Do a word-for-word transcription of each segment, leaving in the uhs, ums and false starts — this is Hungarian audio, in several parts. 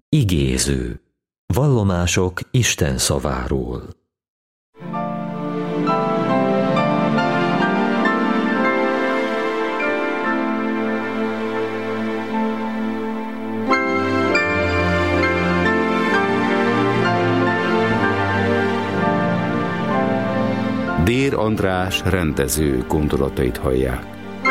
Igéző. Vallomások Isten szaváról. Dér András rendező gondolatait hallják.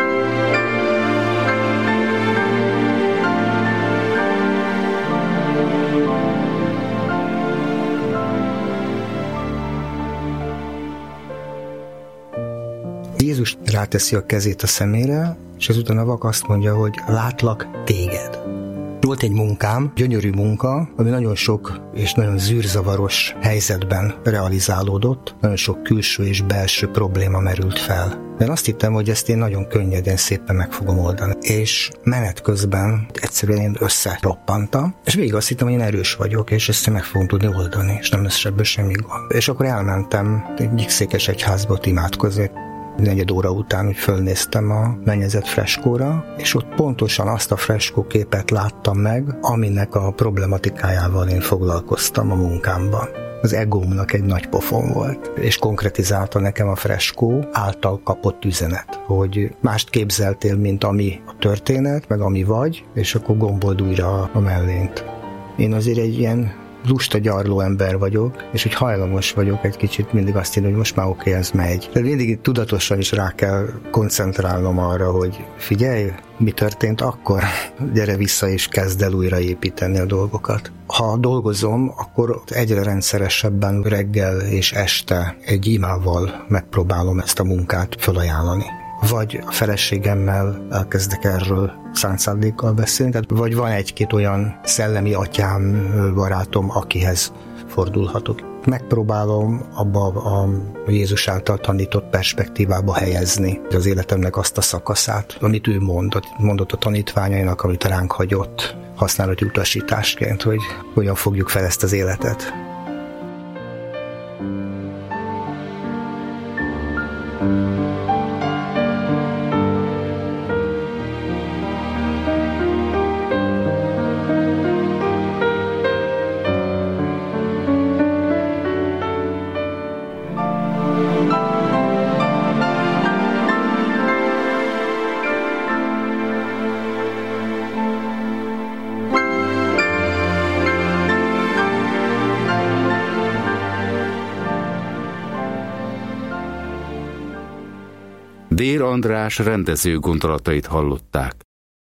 Jézus ráteszi a kezét a szemére, és ezután a vak azt mondja, hogy látlak téged. Volt egy munkám, gyönyörű munka, ami nagyon sok és nagyon zűrzavaros helyzetben realizálódott, nagyon sok külső és belső probléma merült fel. De én azt hittem, hogy ezt én nagyon könnyedén, szépen meg fogom oldani. És menet közben egyszerűen én összeroppantam, és végig azt hittem, hogy én erős vagyok, és ezt meg fogom tudni oldani, és nem lesz ebből semmi gond. És akkor elmentem egy székes egyházba imádkozni. Negyed óra után úgy fölnéztem a mennyezet freskóra, és ott pontosan azt a freskóképet láttam meg, aminek a problematikájával én foglalkoztam a munkámban. Az egómnak egy nagy pofon volt, és konkretizálta nekem a freskó által kapott üzenet, hogy mást képzeltél, mint ami a történet, meg ami vagy, és akkor gombold újra a mellényt. Én azért egy ilyen lusta gyarló ember vagyok, és hogy hajlamos vagyok egy kicsit mindig azt írni, hogy most már oké, ez megy. De mindig tudatosan is rá kell koncentrálnom arra, hogy figyelj, mi történt akkor? Gyere vissza és kezd el újraépíteni a dolgokat. Ha dolgozom, akkor egyre rendszeresebben reggel és este egy imával megpróbálom ezt a munkát felajánlani. Vagy a feleségemmel elkezdek erről szánt szándékkal beszélni, tehát vagy van egy-két olyan szellemi atyám, barátom, akihez fordulhatok. Megpróbálom abba a Jézus által tanított perspektívába helyezni az életemnek azt a szakaszát, amit ő mondott, mondott a tanítványainak, amit ránk hagyott, használati utasításként, hogy hogyan fogjuk fel ezt az életet. Dér András rendező gondolatait hallották.